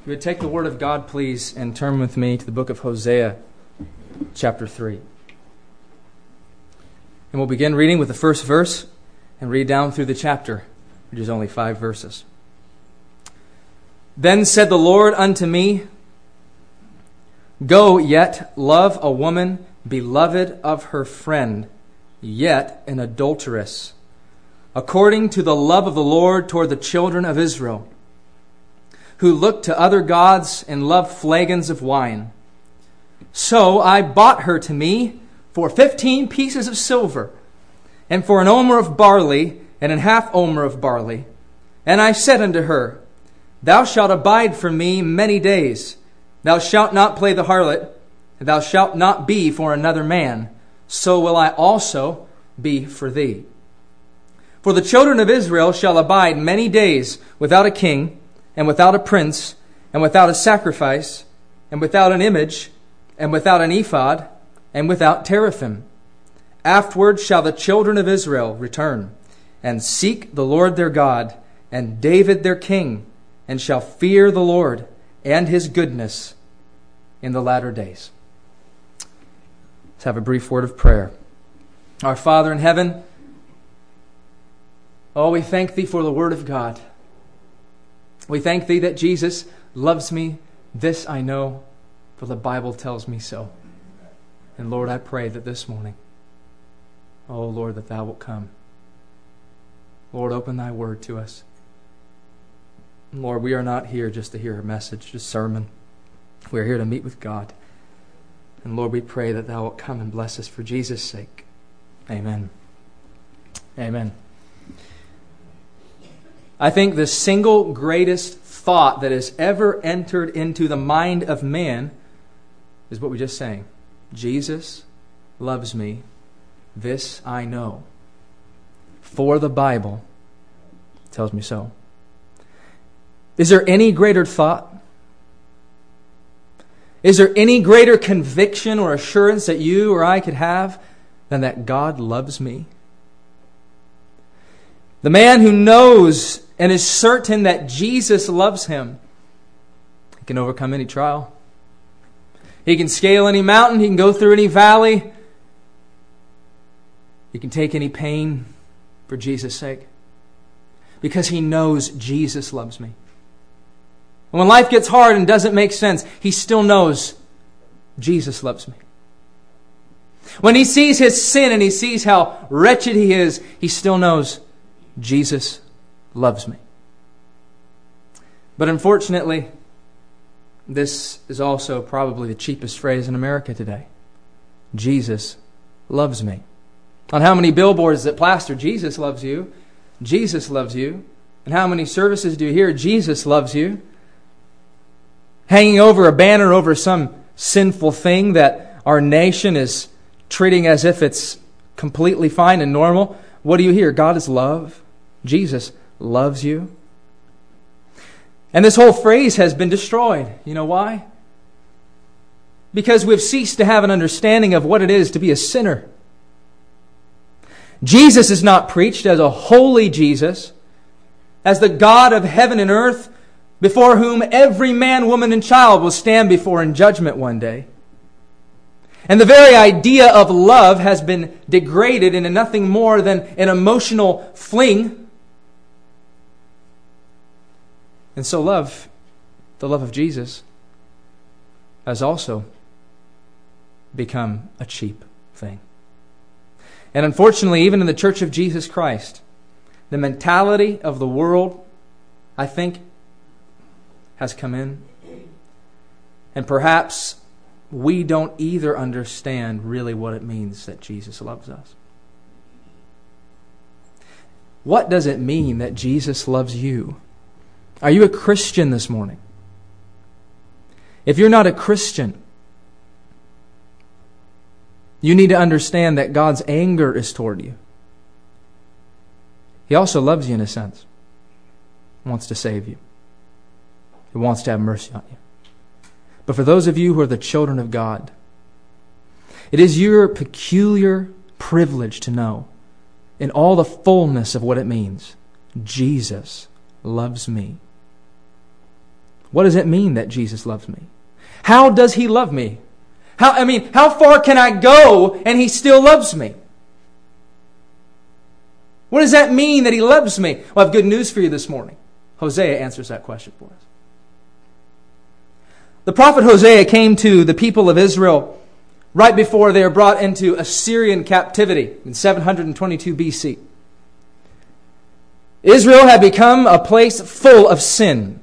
You would take the Word of God, please, and turn with me to the book of Hosea, chapter 3. And we'll begin reading with the first verse and read down through the chapter, which is only 5 verses. Then said the Lord unto me, Go yet, love a woman beloved of her friend, yet an adulteress, according to the love of the Lord toward the children of Israel, who look to other gods and love flagons of wine. So I bought her to me for 15 pieces of silver, and for an omer of barley, and an half omer of barley. And I said unto her, Thou shalt abide for me many days. Thou shalt not play the harlot, and thou shalt not be for another man. So will I also be for thee. For the children of Israel shall abide many days without a king, and without a prince, and without a sacrifice, and without an image, and without an ephod, and without teraphim. Afterward shall the children of Israel return, and seek the Lord their God, and David their king, and shall fear the Lord and his goodness in the latter days. Let's have a brief word of prayer. Our Father in heaven, we thank Thee for the Word of God. We thank Thee that Jesus loves me. This I know, for the Bible tells me so. And Lord, I pray that this morning, Lord, that Thou wilt come. Lord, open Thy Word to us. Lord, we are not here just to hear a message, just sermon. We are here to meet with God. And Lord, we pray that Thou wilt come and bless us for Jesus' sake. Amen. Amen. I think the single greatest thought that has ever entered into the mind of man is what we just sang. Jesus loves me. This I know. For the Bible tells me so. Is there any greater thought? Is there any greater conviction or assurance that you or I could have than that God loves me? The man who knows and is certain that Jesus loves him, he can overcome any trial. He can scale any mountain. He can go through any valley. He can take any pain for Jesus' sake, because he knows Jesus loves me. And when life gets hard and doesn't make sense, he still knows Jesus loves me. When he sees his sin and he sees how wretched he is, he still knows Jesus loves me. But unfortunately, this is also probably the cheapest phrase in America today. Jesus loves me. On how many billboards that plaster, Jesus loves you, Jesus loves you. And how many services do you hear, Jesus loves you? Hanging over a banner over some sinful thing that our nation is treating as if it's completely fine and normal. What do you hear? God is love. Jesus loves you. And this whole phrase has been destroyed. You know why? Because we've ceased to have an understanding of what it is to be a sinner. Jesus is not preached as a holy Jesus, as the God of heaven and earth, before whom every man, woman, and child will stand before in judgment one day. And the very idea of love has been degraded into nothing more than an emotional fling. And so the love of Jesus, has also become a cheap thing. And unfortunately, even in the Church of Jesus Christ, the mentality of the world, I think, has come in. And perhaps we don't either understand really what it means that Jesus loves us. What does it mean that Jesus loves you? Are you a Christian this morning? If you're not a Christian, you need to understand that God's anger is toward you. He also loves you in a sense. He wants to save you. He wants to have mercy on you. But for those of you who are the children of God, it is your peculiar privilege to know, in all the fullness of what it means, Jesus loves me. What does it mean that Jesus loves me? How does He love me? How far can I go and He still loves me? What does that mean that He loves me? Well, I have good news for you this morning. Hosea answers that question for us. The prophet Hosea came to the people of Israel right before they were brought into Assyrian captivity in 722 BC. Israel had become a place full of sin.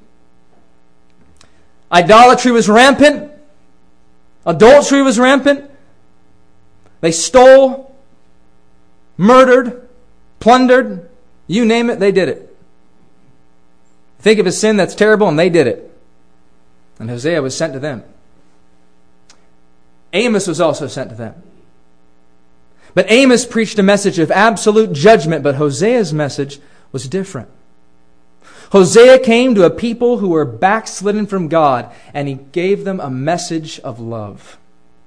Idolatry was rampant. Adultery was rampant. They stole, murdered, plundered. You name it, they did it. Think of a sin that's terrible, and they did it. And Hosea was sent to them. Amos was also sent to them. But Amos preached a message of absolute judgment, but Hosea's message was different. Hosea came to a people who were backslidden from God, and he gave them a message of love.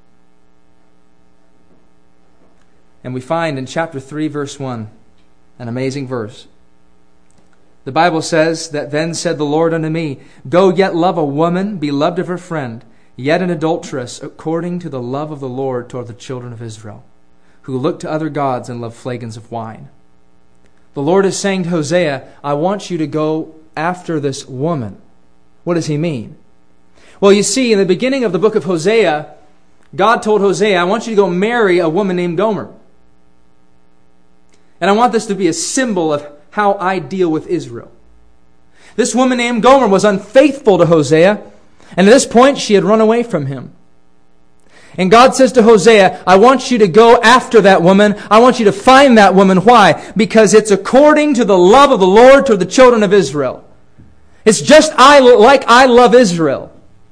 And we find in chapter 3, verse 1, an amazing verse. The Bible says that then said the Lord unto me, Go yet love a woman, beloved of her friend, yet an adulteress, according to the love of the Lord toward the children of Israel, who look to other gods and love flagons of wine. The Lord is saying to Hosea, I want you to go after this woman. What does He mean? Well, you see, in the beginning of the book of Hosea, God told Hosea, I want you to go marry a woman named Gomer. And I want this to be a symbol of how I deal with Israel. This woman named Gomer was unfaithful to Hosea, and at this point she had run away from him. And God says to Hosea, I want you to go after that woman. I want you to find that woman. Why? Because it's according to the love of the Lord to the children of Israel. It's just like I love Israel.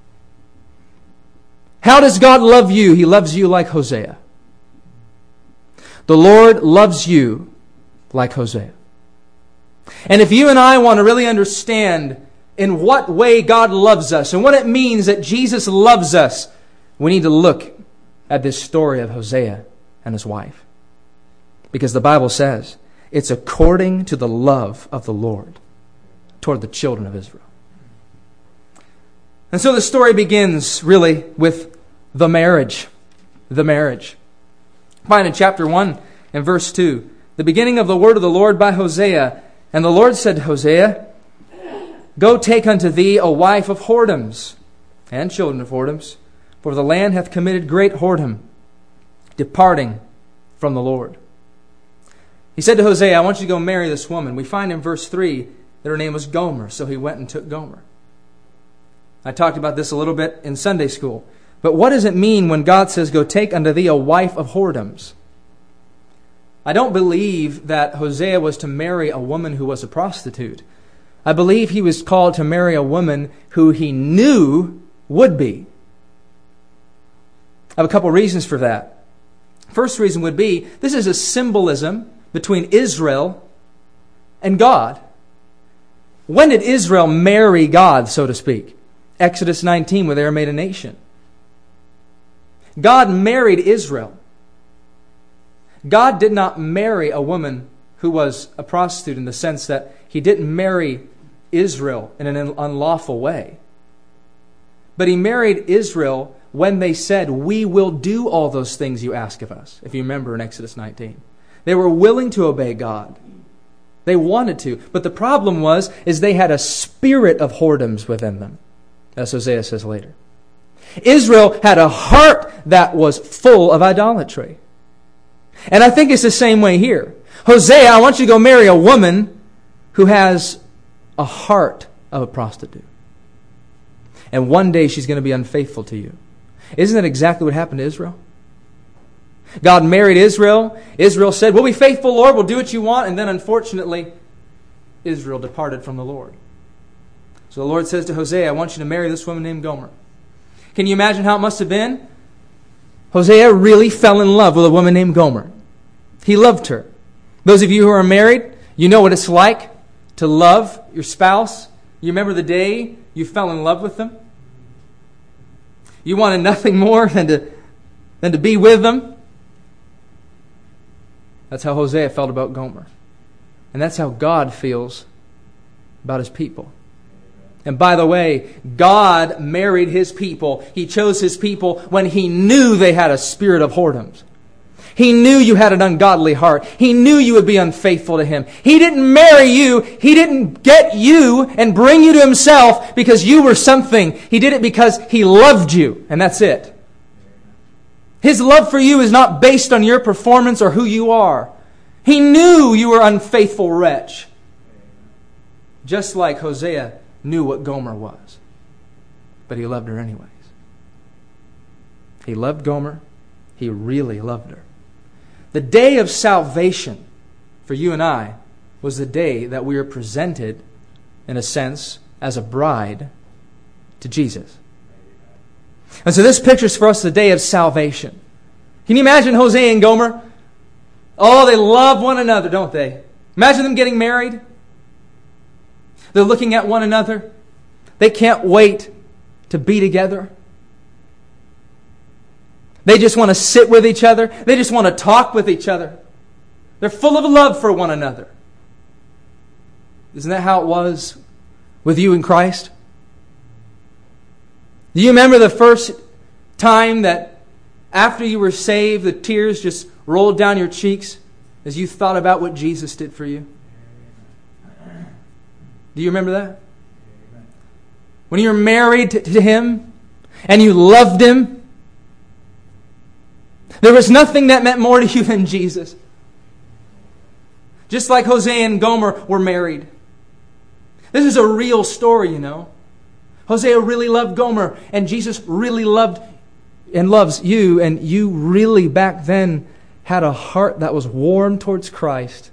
How does God love you? He loves you like Hosea. The Lord loves you like Hosea. And if you and I want to really understand in what way God loves us and what it means that Jesus loves us, we need to look at this story of Hosea and his wife. Because the Bible says it's according to the love of the Lord toward the children of Israel. And so the story begins really with the marriage. The marriage. Find in chapter 1 and verse 2, the beginning of the word of the Lord by Hosea. And the Lord said to Hosea, Go take unto thee a wife of whoredoms and children of whoredoms, for the land hath committed great whoredom, departing from the Lord. He said to Hosea, I want you to go marry this woman. We find in verse 3 that her name was Gomer, so he went and took Gomer. I talked about this a little bit in Sunday school. But what does it mean when God says, Go take unto thee a wife of whoredoms? I don't believe that Hosea was to marry a woman who was a prostitute. I believe he was called to marry a woman who he knew would be. I have a couple reasons for that. First reason would be, this is a symbolism between Israel and God. When did Israel marry God, so to speak? Exodus 19, where they were made a nation. God married Israel. God did not marry a woman who was a prostitute in the sense that He didn't marry Israel in an unlawful way. But He married Israel when they said, We will do all those things you ask of us, if you remember in Exodus 19. They were willing to obey God. They wanted to. But the problem is they had a spirit of whoredoms within them, as Hosea says later. Israel had a heart that was full of idolatry. And I think it's the same way here. Hosea, I want you to go marry a woman who has a heart of a prostitute. And one day she's going to be unfaithful to you. Isn't that exactly what happened to Israel? God married Israel. Israel said, We'll be faithful, Lord. We'll do what you want. And then unfortunately, Israel departed from the Lord. So the Lord says to Hosea, I want you to marry this woman named Gomer. Can you imagine how it must have been? Hosea really fell in love with a woman named Gomer. He loved her. Those of you who are married, you know what it's like to love your spouse. You remember the day you fell in love with them? You wanted nothing more than to be with them. That's how Hosea felt about Gomer. And that's how God feels about His people. And by the way, God married His people. He chose His people when He knew they had a spirit of whoredoms. He knew you had an ungodly heart. He knew you would be unfaithful to Him. He didn't marry you. He didn't get you and bring you to Himself because you were something. He did it because He loved you, and that's it. His love for you is not based on your performance or who you are. He knew you were an unfaithful wretch. Just like Hosea knew what Gomer was. But he loved her anyways. He loved Gomer. He really loved her. The day of salvation for you and I was the day that we were presented, in a sense, as a bride to Jesus. And so this pictures for us the day of salvation. Can you imagine Hosea and Gomer? Oh, they love one another, don't they? Imagine them getting married. They're looking at one another. They can't wait to be together. They just want to sit with each other. They just want to talk with each other. They're full of love for one another. Isn't that how it was with you in Christ? Do you remember the first time that after you were saved, the tears just rolled down your cheeks as you thought about what Jesus did for you? Do you remember that? When you were married to Him and you loved Him, there was nothing that meant more to you than Jesus. Just like Hosea and Gomer were married. This is a real story, you know. Hosea really loved Gomer, and Jesus really loved and loves you, and you really back then had a heart that was warm towards Christ.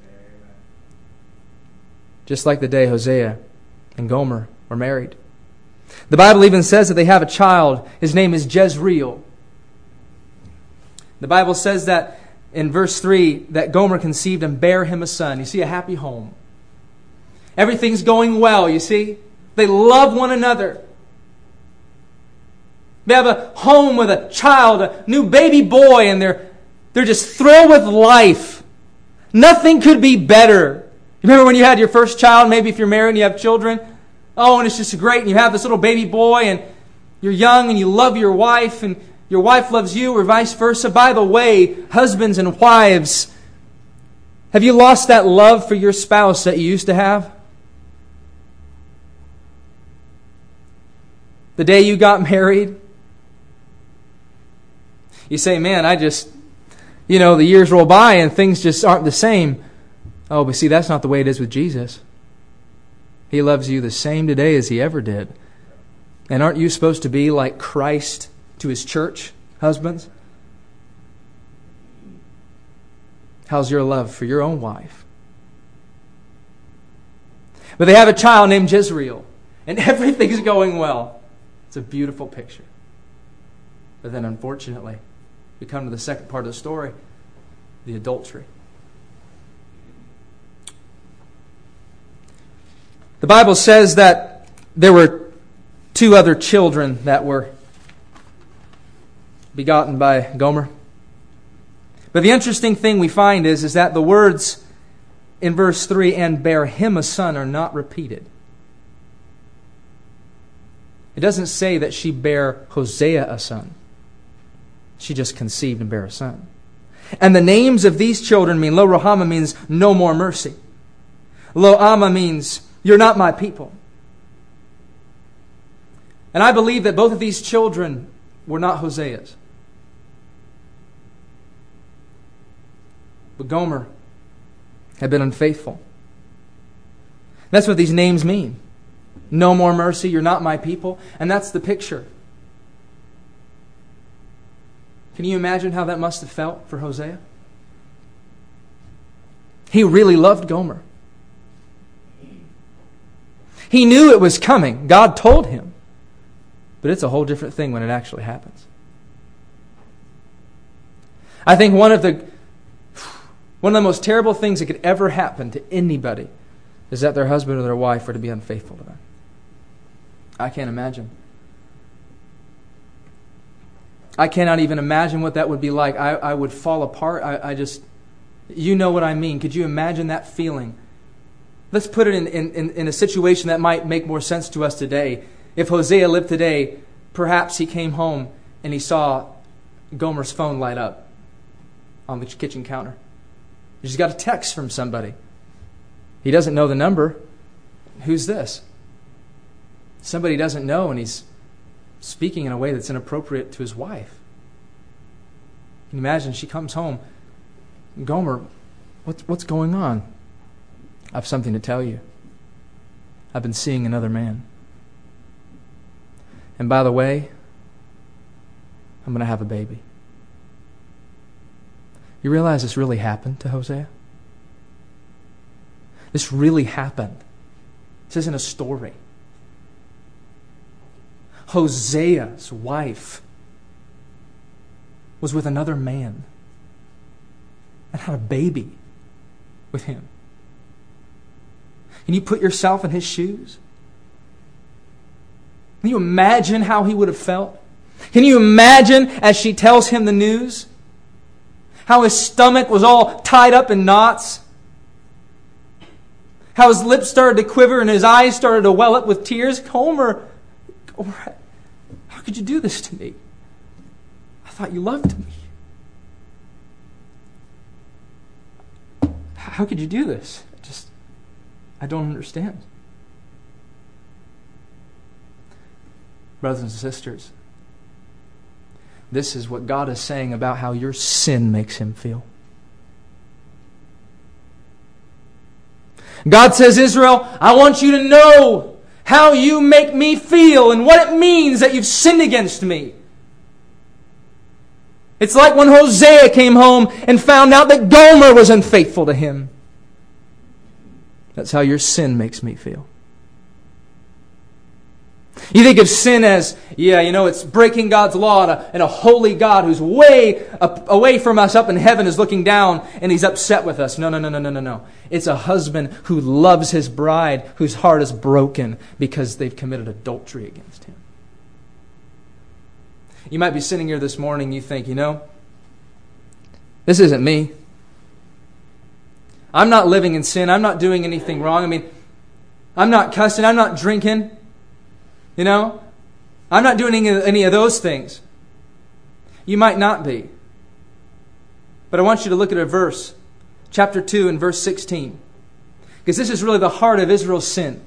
Just like the day Hosea and Gomer were married. The Bible even says that they have a child. His name is Jezreel. The Bible says that in verse 3 that Gomer conceived and bare him a son. You see, a happy home. Everything's going well, you see. They love one another. They have a home with a child, a new baby boy, and they're just thrilled with life. Nothing could be better. You remember when you had your first child, maybe if you're married and you have children? Oh, and it's just great, and you have this little baby boy, and you're young, and you love your wife, and your wife loves you, or vice versa. By the way, husbands and wives, have you lost that love for your spouse that you used to have? The day you got married? You say, man, the years roll by and things just aren't the same. Oh, but see, that's not the way it is with Jesus. He loves you the same today as He ever did. And aren't you supposed to be like Christ to His church, husbands? How's your love for your own wife? But they have a child named Jezreel, and everything's going well. It's a beautiful picture. But then unfortunately, we come to the second part of the story, the adultery. The Bible says that there were 2 other children that were begotten by Gomer. But the interesting thing we find is that the words in verse 3, and bare him a son, are not repeated. It doesn't say that she bare Hosea a son. She just conceived and bare a son. And the names of these children mean, Lo Ruhamah means no more mercy. Lo Amah means you're not my people. And I believe that both of these children were not Hosea's. But Gomer had been unfaithful. That's what these names mean. No more mercy, you're not my people. And that's the picture. Can you imagine how that must have felt for Hosea? He really loved Gomer. He knew it was coming. God told him. But it's a whole different thing when it actually happens. I think one of the most terrible things that could ever happen to anybody is that their husband or their wife were to be unfaithful to them. I can't imagine. I cannot even imagine what that would be like. I would fall apart. I just, you know what I mean. Could you imagine that feeling? Let's put it in a situation that might make more sense to us today. If Hosea lived today, perhaps he came home and he saw Gomer's phone light up on the kitchen counter. He's got a text from somebody. He doesn't know the number. Who's this? Somebody he doesn't know, and he's speaking in a way that's inappropriate to his wife. Can you imagine? She comes home. Gomer, what's going on? I have something to tell you. I've been seeing another man. And by the way, I'm going to have a baby. You realize this really happened to Hosea? This really happened. This isn't a story. Hosea's wife was with another man and had a baby with him. Can you put yourself in his shoes? Can you imagine how he would have felt? Can you imagine as she tells him the news? How his stomach was all tied up in knots? How his lips started to quiver and his eyes started to well up with tears? Gomer, how could you do this to me? I thought you loved me. How could you do this? I don't understand. Brothers and sisters, this is what God is saying about how your sin makes Him feel. God says, Israel, I want you to know how you make me feel and what it means that you've sinned against me. It's like when Hosea came home and found out that Gomer was unfaithful to him. That's how your sin makes me feel. You think of sin as, it's breaking God's law, and a holy God who's way away from us up in heaven is looking down and He's upset with us. No. It's a husband who loves his bride, whose heart is broken because they've committed adultery against him. You might be sitting here this morning, you think, this isn't me. I'm not living in sin. I'm not doing anything wrong. I'm not cussing. I'm not drinking. I'm not doing any of those things. You might not be. But I want you to look at a verse, chapter 2 and verse 16. Because this is really the heart of Israel's sin.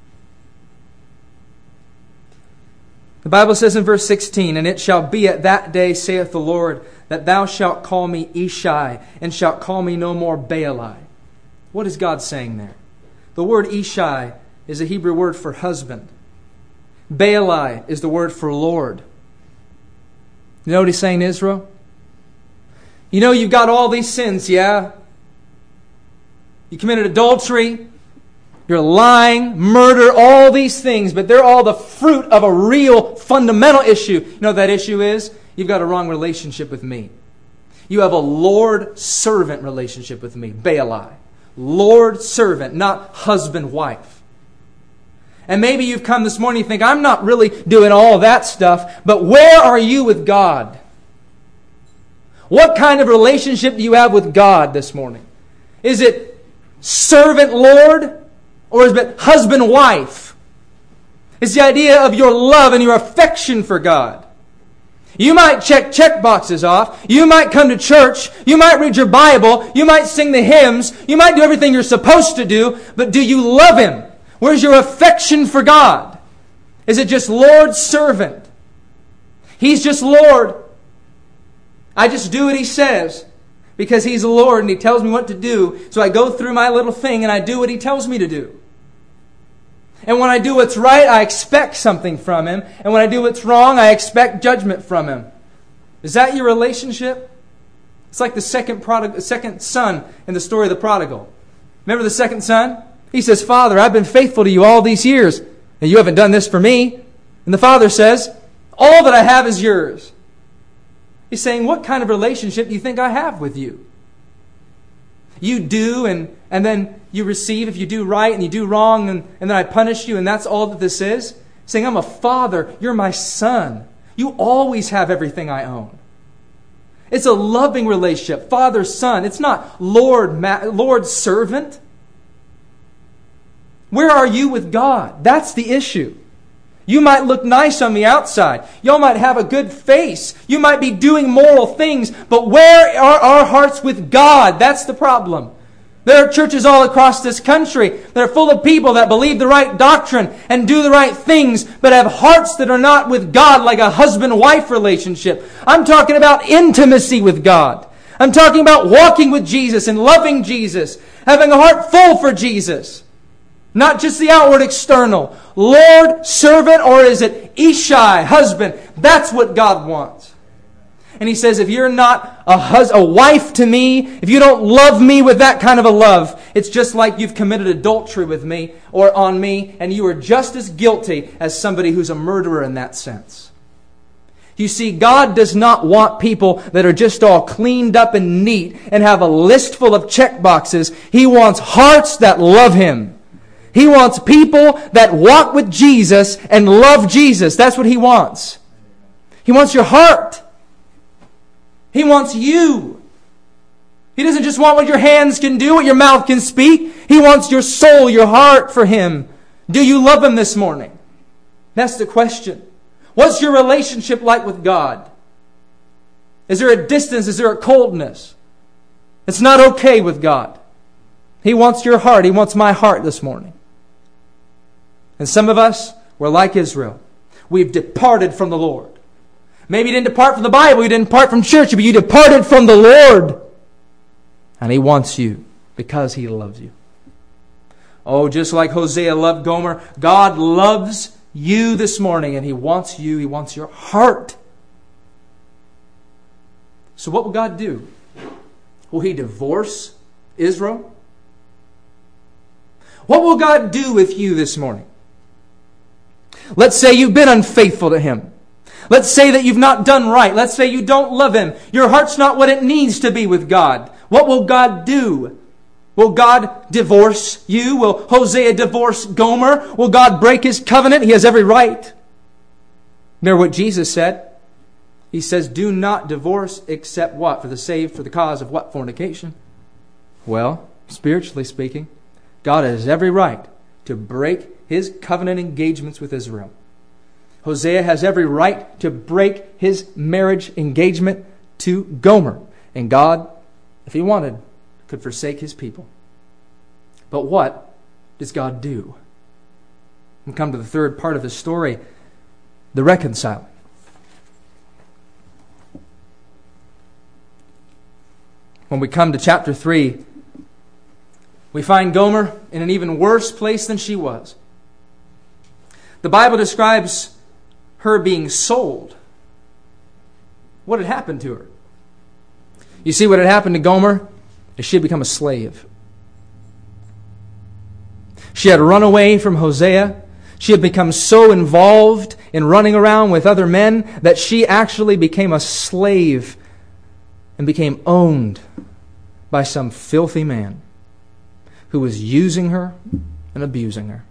The Bible says in verse 16, And it shall be at that day, saith the Lord, that thou shalt call me Ishai, and shalt call me no more Baali. What is God saying there? The word Ishai is a Hebrew word for husband. Baali is the word for Lord. You know what He's saying to Israel? You've got all these sins, yeah? You committed adultery, you're lying, murder, all these things, but they're all the fruit of a real fundamental issue. You know what that issue is? You've got a wrong relationship with me. You have a Lord-servant relationship with me, Baali. Lord-servant, not husband-wife. And maybe you've come this morning and think, I'm not really doing all that stuff, but where are you with God? What kind of relationship do you have with God this morning? Is it servant-Lord, or is it husband-wife? It's the idea of your love and your affection for God. You might check boxes off. You might come to church. You might read your Bible. You might sing the hymns. You might do everything you're supposed to do. But do you love Him? Where's your affection for God? Is it just Lord's servant? He's just Lord. I just do what He says because He's Lord and He tells me what to do. So I go through my little thing and I do what He tells me to do. And when I do what's right, I expect something from Him. And when I do what's wrong, I expect judgment from Him. Is that your relationship? It's like the second son in the story of the prodigal. Remember the second son? He says, Father, I've been faithful to you all these years, and you haven't done this for me. And the father says, all that I have is yours. He's saying, what kind of relationship do you think I have with you? You do, and then you receive if you do right, and you do wrong, and then I punish you, and that's all that this is? Saying, I'm a father, you're my son. You always have everything I own. It's a loving relationship, father-son. It's not Lord-servant. Where are you with God? That's the issue. You might look nice on the outside. You might have a good face. You might be doing moral things. But where are our hearts with God? That's the problem. There are churches all across this country that are full of people that believe the right doctrine and do the right things, but have hearts that are not with God, like a husband-wife relationship. I'm talking about intimacy with God. I'm talking about walking with Jesus and loving Jesus, having a heart full for Jesus. Not just the outward external. Lord, servant, or is it Ishai, husband? That's what God wants. And He says, if you're not a wife to me, if you don't love me with that kind of a love, it's just like you've committed adultery with me or on me, and you are just as guilty as somebody who's a murderer in that sense. You see, God does not want people that are just all cleaned up and neat and have a list full of check boxes. He wants hearts that love Him. He wants people that walk with Jesus and love Jesus. That's what He wants. He wants your heart. He wants you. He doesn't just want what your hands can do, what your mouth can speak. He wants your soul, your heart for Him. Do you love Him this morning? That's the question. What's your relationship like with God? Is there a distance? Is there a coldness? It's not okay with God. He wants your heart. He wants my heart this morning. And some of us, we're like Israel. We've departed from the Lord. Maybe you didn't depart from the Bible, you didn't depart from church, but you departed from the Lord. And He wants you because He loves you. Oh, just like Hosea loved Gomer, God loves you this morning, and He wants you. He wants your heart. So what will God do? Will He divorce Israel? What will God do with you this morning? Let's say you've been unfaithful to Him. Let's say that you've not done right. Let's say you don't love Him. Your heart's not what it needs to be with God. What will God do? Will God divorce you? Will Hosea divorce Gomer? Will God break His covenant? He has every right. Remember what Jesus said? He says, do not divorce except what? For the cause of what? Fornication. Well, spiritually speaking, God has every right to break His covenant engagements with Israel. Hosea has every right to break his marriage engagement to Gomer. And God, if He wanted, could forsake His people. But what does God do? We come to the third part of the story, the reconciling. When we come to chapter 3, we find Gomer in an even worse place than she was. The Bible describes her being sold. What had happened to her? You see, what had happened to Gomer is she had become a slave. She had run away from Hosea. She had become so involved in running around with other men that she actually became a slave and became owned by some filthy man who was using her and abusing her.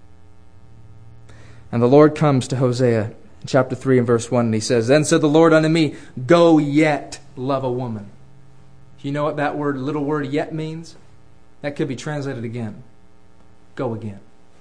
And the Lord comes to Hosea in chapter 3 and verse 1, and He says, Then said the Lord unto me, Go yet love a woman. You know what that little word yet means? That could be translated again. Go again.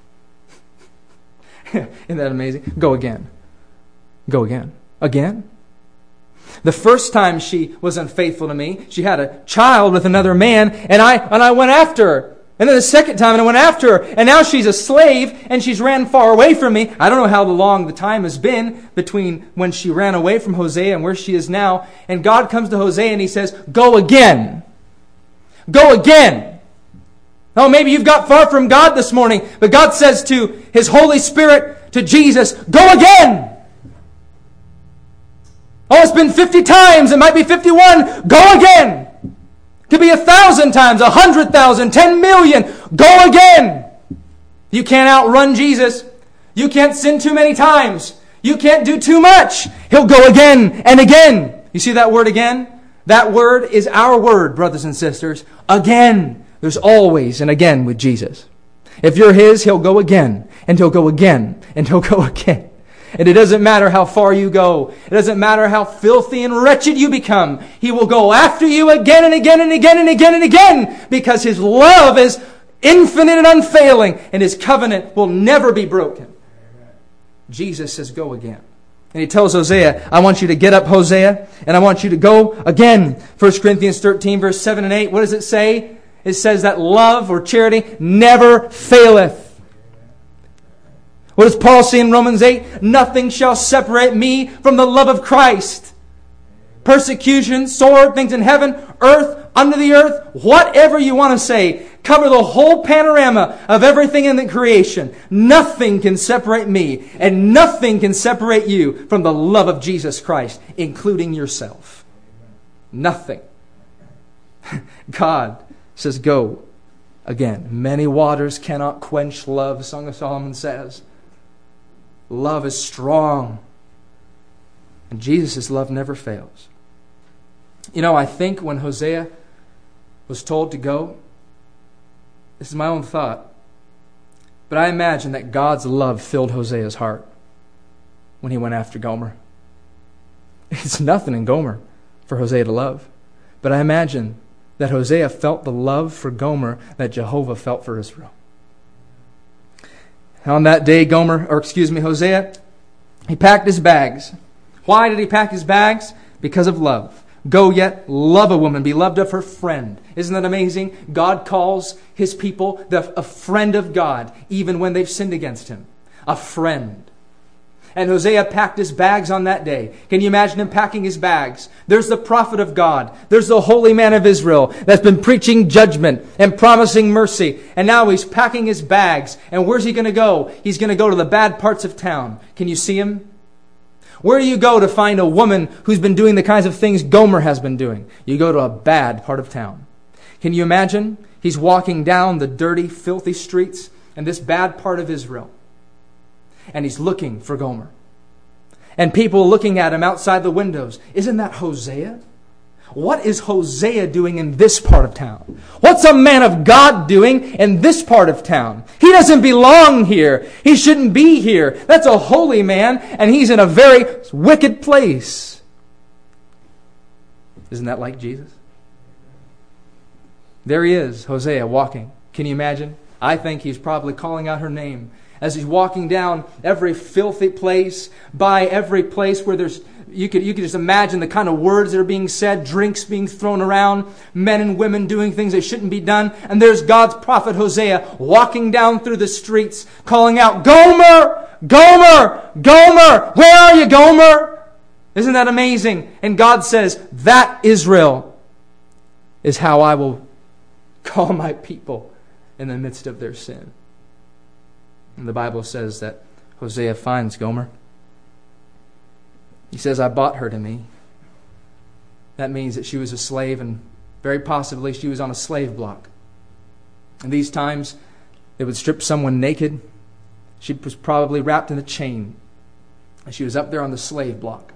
Isn't that amazing? Go again. Go again. Again? The first time she was unfaithful to me, she had a child with another man, and I went after her. And then the second time, and I went after her, and now she's a slave, and she's ran far away from me. I don't know how long the time has been between when she ran away from Hosea and where she is now. And God comes to Hosea and He says, Go again. Go again. Oh, maybe you've got far from God this morning, but God says to His Holy Spirit, to Jesus, Go again. Oh, it's been 50 times. It might be 51. Go again. It could be 1,000 times, 100,000, 10 million. Go again. You can't outrun Jesus. You can't sin too many times. You can't do too much. He'll go again and again. You see that word again? That word is our word, brothers and sisters. Again. There's always an again with Jesus. If you're His, He'll go again, and He'll go again, and He'll go again. And it doesn't matter how far you go. It doesn't matter how filthy and wretched you become. He will go after you again and again and again and again and again, because His love is infinite and unfailing, and His covenant will never be broken. Jesus says, go again. And He tells Hosea, I want you to get up, Hosea, and I want you to go again. 1 Corinthians 13, verse 7 and 8. What does it say? It says that love or charity never faileth. What does Paul say in Romans 8? Nothing shall separate me from the love of Christ. Persecution, sword, things in heaven, earth, under the earth, whatever you want to say. Cover the whole panorama of everything in the creation. Nothing can separate me, and nothing can separate you from the love of Jesus Christ, including yourself. Nothing. God says, go again. Many waters cannot quench love, Song of Solomon says. Love is strong. And Jesus' love never fails. You know, I think when Hosea was told to go, this is my own thought, but I imagine that God's love filled Hosea's heart when he went after Gomer. It's nothing in Gomer for Hosea to love. But I imagine that Hosea felt the love for Gomer that Jehovah felt for Israel. On that day, Hosea, he packed his bags. Why did he pack his bags? Because of love. Go yet, love a woman, be loved of her friend. Isn't that amazing? God calls His people a friend of God, even when they've sinned against Him. A friend. And Hosea packed his bags on that day. Can you imagine him packing his bags? There's the prophet of God. There's the holy man of Israel that's been preaching judgment and promising mercy. And now he's packing his bags. And where's he going to go? He's going to go to the bad parts of town. Can you see him? Where do you go to find a woman who's been doing the kinds of things Gomer has been doing? You go to a bad part of town. Can you imagine? He's walking down the dirty, filthy streets in this bad part of Israel. And he's looking for Gomer. And people looking at him outside the windows. Isn't that Hosea? What is Hosea doing in this part of town? What's a man of God doing in this part of town? He doesn't belong here. He shouldn't be here. That's a holy man, and he's in a very wicked place. Isn't that like Jesus? There he is, Hosea, walking. Can you imagine? I think he's probably calling out her name as he's walking down every filthy place, by every place where there's, you could just imagine the kind of words that are being said, drinks being thrown around, men and women doing things that shouldn't be done. And there's God's prophet Hosea walking down through the streets, calling out, Gomer! Gomer! Gomer! Where are you, Gomer? Isn't that amazing? And God says, that Israel is how I will call my people in the midst of their sin. And the Bible says that Hosea finds Gomer. He says, I bought her to me. That means that she was a slave, and very possibly she was on a slave block. And these times, they would strip someone naked. She was probably wrapped in a chain. And she was up there on the slave block.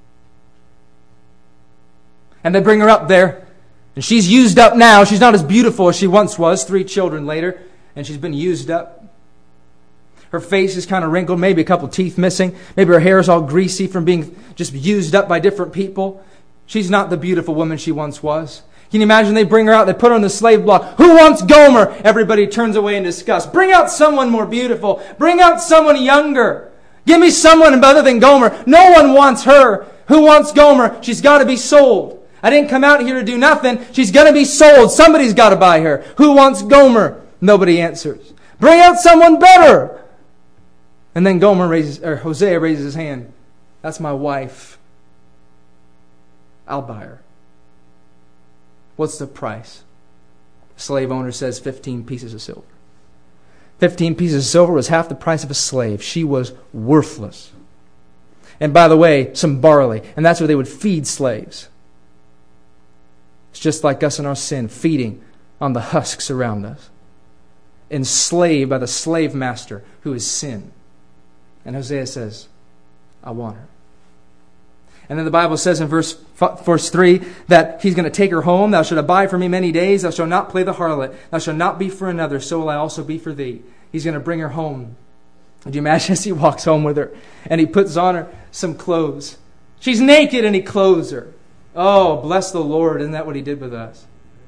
And they bring her up there, and she's used up now. She's not as beautiful as she once was, 3 children later, and she's been used up. Her face is kind of wrinkled, maybe a couple teeth missing. Maybe her hair is all greasy from being just used up by different people. She's not the beautiful woman she once was. Can you imagine they bring her out, they put her on the slave block. Who wants Gomer? Everybody turns away in disgust. Bring out someone more beautiful. Bring out someone younger. Give me someone other than Gomer. No one wants her. Who wants Gomer? She's got to be sold. I didn't come out here to do nothing. She's going to be sold. Somebody's got to buy her. Who wants Gomer? Nobody answers. Bring out someone better. And then Hosea raises his hand. That's my wife. I'll buy her. What's the price? The slave owner says 15 pieces of silver. 15 pieces of silver was half the price of a slave. She was worthless. And by the way, some barley. And that's where they would feed slaves. It's just like us in our sin, feeding on the husks around us. Enslaved by the slave master who is sin. And Hosea says, I want her. And then the Bible says in verse 3 that he's going to take her home. Thou shalt abide for me many days. Thou shalt not play the harlot. Thou shalt not be for another. So will I also be for thee. He's going to bring her home. Would you imagine as he walks home with her and he puts on her some clothes? She's naked and he clothes her. Oh, bless the Lord. Isn't that what he did with us?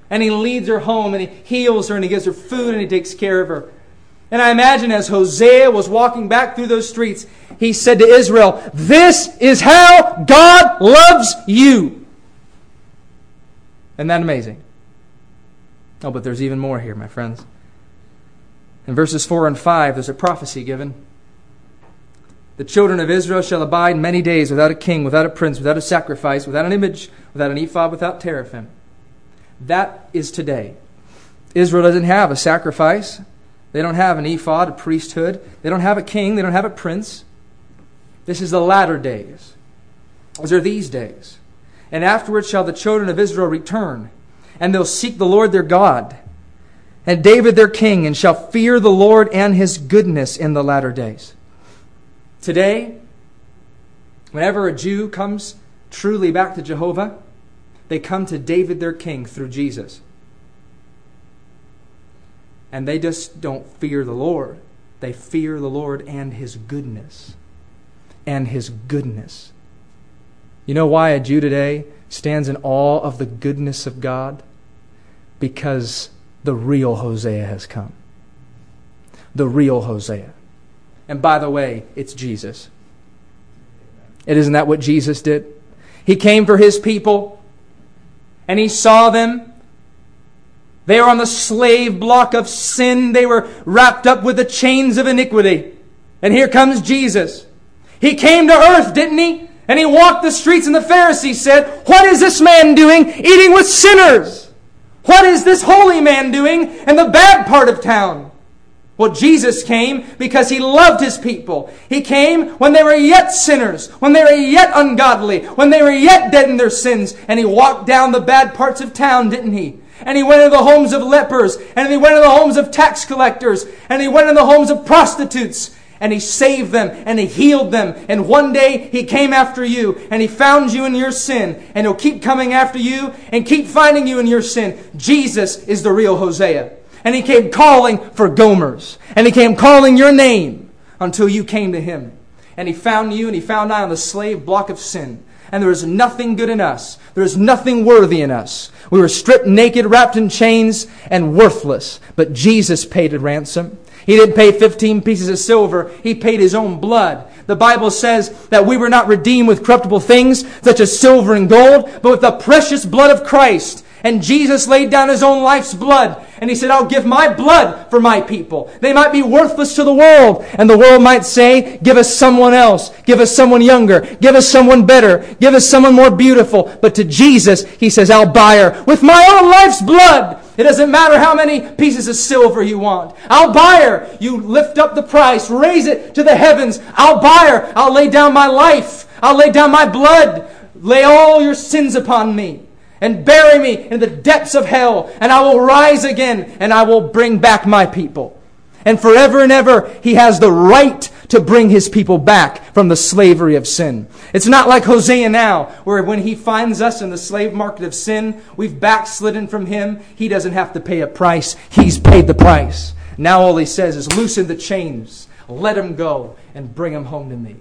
And He leads her home, and He heals her, and He gives her food, and He takes care of her. And I imagine as Hosea was walking back through those streets, he said to Israel, "This is how God loves you." Isn't that amazing? Oh, but there's even more here, my friends. In verses 4 and 5, there's a prophecy given. The children of Israel shall abide many days without a king, without a prince, without a sacrifice, without an image, without an ephod, without teraphim. That is today. Israel doesn't have a sacrifice. They don't have an ephod, a priesthood. They don't have a king. They don't have a prince. This is the latter days. Those are these days. And afterwards shall the children of Israel return, and they'll seek the Lord their God, and David their king, and shall fear the Lord and His goodness in the latter days. Today, whenever a Jew comes truly back to Jehovah, they come to David their king through Jesus. And they just don't fear the Lord. They fear the Lord and His goodness. And His goodness. You know why a Jew today stands in awe of the goodness of God? Because the real Hosea has come. The real Hosea. And by the way, it's Jesus. Isn't that what Jesus did? He came for His people, and He saw them. They were on the slave block of sin. They were wrapped up with the chains of iniquity. And here comes Jesus. He came to earth, didn't He? And He walked the streets, and the Pharisees said, "What is this man doing eating with sinners? What is this holy man doing in the bad part of town?" Well, Jesus came because He loved His people. He came when they were yet sinners, when they were yet ungodly, when they were yet dead in their sins. And He walked down the bad parts of town, didn't He? And He went into the homes of lepers, and He went into the homes of tax collectors, and He went into the homes of prostitutes, and He saved them, and He healed them. And one day He came after you, and He found you in your sin, and He'll keep coming after you and keep finding you in your sin. Jesus is the real Hosea. And He came calling for Gomers, and He came calling your name until you came to Him. And He found you, and He found I on the slave block of sin. And there is nothing good in us. There is nothing worthy in us. We were stripped naked, wrapped in chains, and worthless. But Jesus paid a ransom. He didn't pay 15 pieces of silver. He paid His own blood. The Bible says that we were not redeemed with corruptible things, such as silver and gold, but with the precious blood of Christ. And Jesus laid down His own life's blood. And He said, "I'll give my blood for my people." They might be worthless to the world. And the world might say, "Give us someone else. Give us someone younger. Give us someone better. Give us someone more beautiful." But to Jesus, He says, "I'll buy her with my own life's blood." It doesn't matter how many pieces of silver you want. I'll buy her. You lift up the price. Raise it to the heavens. I'll buy her. I'll lay down my life. I'll lay down my blood. Lay all your sins upon me. And bury me in the depths of hell. And I will rise again. And I will bring back my people. And forever and ever, He has the right to bring His people back from the slavery of sin. It's not like Hosea now, where when He finds us in the slave market of sin, we've backslidden from Him. He doesn't have to pay a price. He's paid the price. Now all He says is, "Loosen the chains, let them go, and bring them home to me."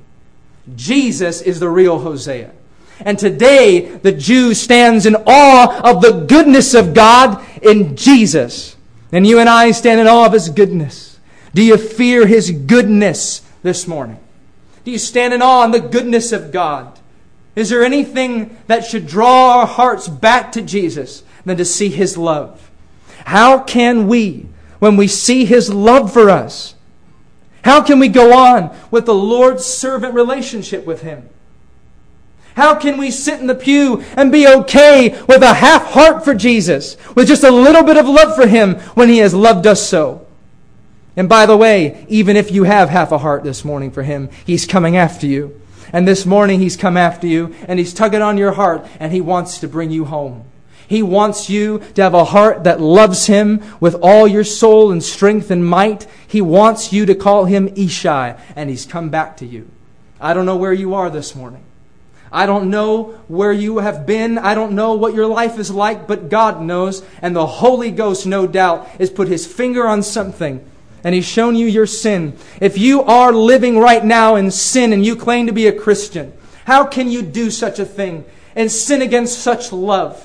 Jesus is the real Hosea. And today, the Jew stands in awe of the goodness of God in Jesus. And you and I stand in awe of His goodness. Do you fear His goodness this morning? Do you stand in awe of the goodness of God? Is there anything that should draw our hearts back to Jesus than to see His love? How can we, when we see His love for us, how can we go on with the Lord's servant relationship with Him? How can we sit in the pew and be okay with a half heart for Jesus, with just a little bit of love for Him when He has loved us so? And by the way, even if you have half a heart this morning for Him, He's coming after you. And this morning He's come after you, and He's tugging on your heart, and He wants to bring you home. He wants you to have a heart that loves Him with all your soul and strength and might. He wants you to call Him Ishai, and He's come back to you. I don't know where you are this morning. I don't know where you have been. I don't know what your life is like, but God knows. And the Holy Ghost, no doubt, has put His finger on something. And He's shown you your sin. If you are living right now in sin and you claim to be a Christian, how can you do such a thing and sin against such love?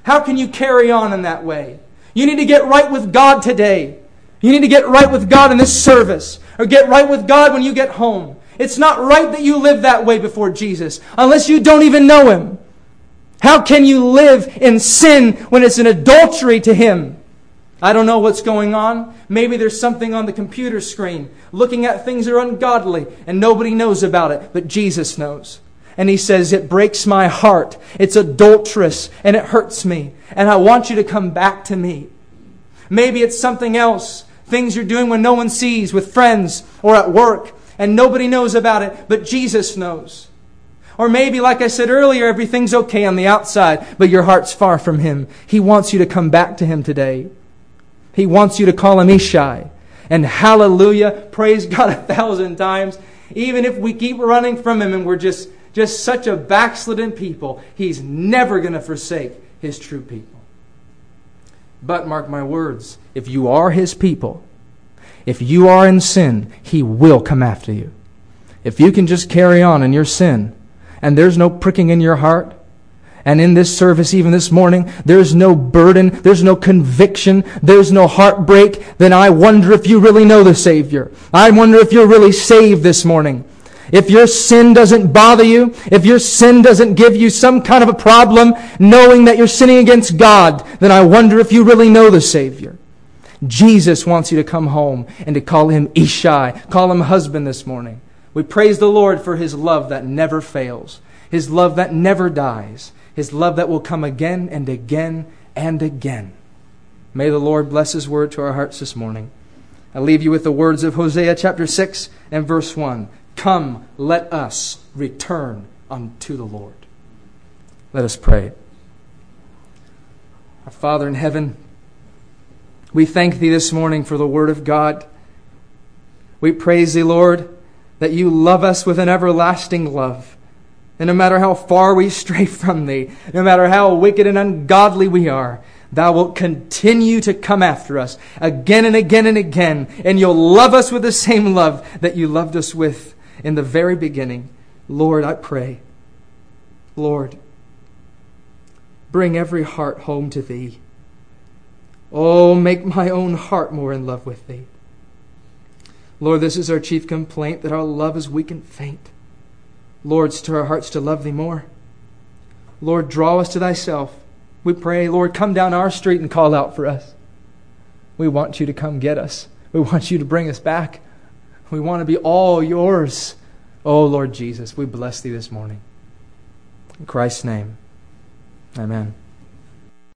How can you carry on in that way? You need to get right with God today. You need to get right with God in this service, or get right with God when you get home. It's not right that you live that way before Jesus unless you don't even know Him. How can you live in sin when it's an adultery to Him? I don't know what's going on. Maybe there's something on the computer screen looking at things that are ungodly and nobody knows about it, but Jesus knows. And He says, it breaks my heart. It's adulterous and it hurts me. And I want you to come back to me. Maybe it's something else. Things you're doing when no one sees, with friends or at work, and nobody knows about it, but Jesus knows. Or maybe, like I said earlier, everything's okay on the outside, but your heart's far from Him. He wants you to come back to Him today. He wants you to call Him Ishai. And hallelujah, praise God 1,000 times. Even if we keep running from Him and we're just such a backslidden people, He's never going to forsake His true people. But mark my words, if you are His people, if you are in sin, He will come after you. If you can just carry on in your sin, and there's no pricking in your heart, and in this service, even this morning, there's no burden, there's no conviction, there's no heartbreak, then I wonder if you really know the Savior. I wonder if you're really saved this morning. If your sin doesn't bother you, if your sin doesn't give you some kind of a problem, knowing that you're sinning against God, then I wonder if you really know the Savior. Jesus wants you to come home and to call Him Ishai, call Him husband this morning. We praise the Lord for His love that never fails, His love that never dies, His love that will come again and again and again. May the Lord bless His word to our hearts this morning. I leave you with the words of Hosea chapter 6 and verse 1. Come, let us return unto the Lord. Let us pray. Our Father in heaven, we thank Thee this morning for the Word of God. We praise Thee, Lord, that You love us with an everlasting love. And no matter how far we stray from Thee, no matter how wicked and ungodly we are, Thou wilt continue to come after us again and again and again. And You'll love us with the same love that You loved us with in the very beginning. Lord, I pray, Lord, bring every heart home to Thee. Oh, make my own heart more in love with Thee. Lord, this is our chief complaint, that our love is weak and faint. Lord, stir our hearts to love Thee more. Lord, draw us to Thyself. We pray, Lord, come down our street and call out for us. We want You to come get us. We want You to bring us back. We want to be all Yours. Oh, Lord Jesus, we bless Thee this morning. In Christ's name, amen.